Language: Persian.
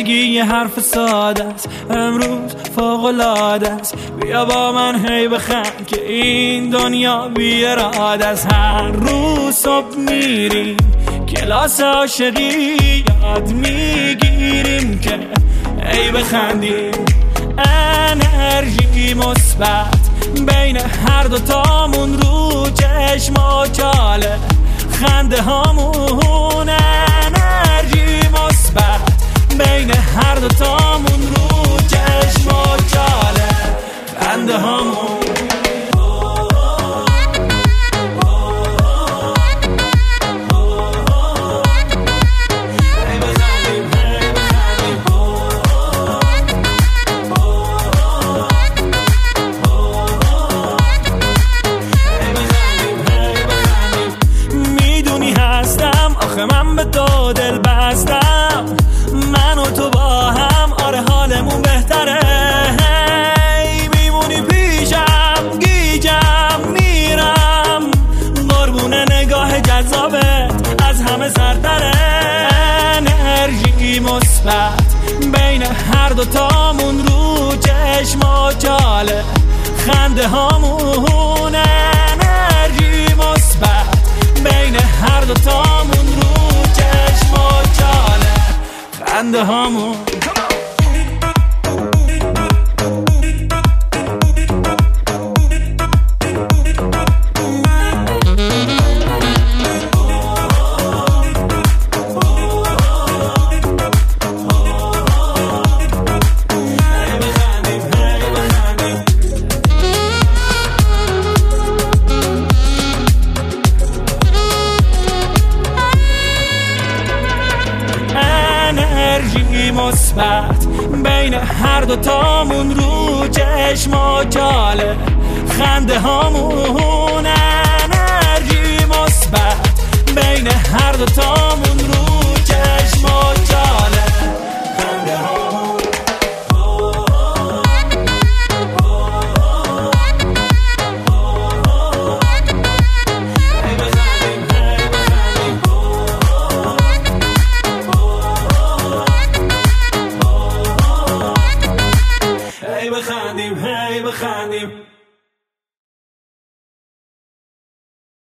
زندگی یه حرف ساده است، امروز فوق‌العاده است. بیا با من هی بخند که این دنیا بی اراده است. هر روز صبح میریم کلاس عاشقی، یاد میگیریم که هی بخندیم. انرژی مثبت بین هر دوتامون، رو چشم و چاله خنده هامون. انرژی مثبت بین هر دوتامون، رو چشم و چاله خنده هامون. من به تو دل بستم، من و تو با هم، آره حالمون بهتره. میمونی پیشم، گیجم میرم، قربون نگاه جذابت از همه سرتره. انرژی مثبت بین هر دوتامون، رو چشم و چاله خنده هامون. انرژی مثبت بین هر دوتامون، رو چشم و چاله خنده هامون. انرژی مثبت بین هر دوتامون، رو چشم و چاله خنده هامون. انرژی مثبت بین هر دوتامون، رو